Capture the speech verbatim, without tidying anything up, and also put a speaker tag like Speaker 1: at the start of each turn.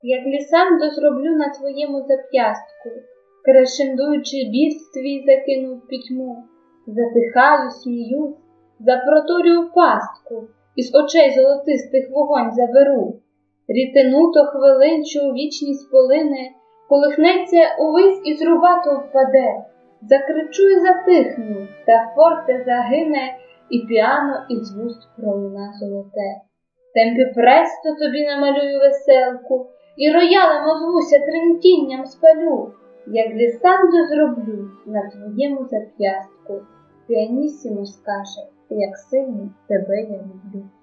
Speaker 1: Як лісандо зроблю на твоєму зап'ястку, крашендуючи біс твій закину в пітьму, затихаю, сміюсь, запроторю пастку, із очей золотистих вогонь заберу. Рітину то хвилин, що у вічність полине, колихнеться увесь і зрубато впаде. Закричу і затихну, та форте загине, і піано із вуст пролуна золоте. Темпі престо тобі намалюю веселку, і роялем озвуся тремтінням спалю, як глісандо зроблю на твоєму зап'ястку, піанісімо скаже, як сильно тебе я люблю.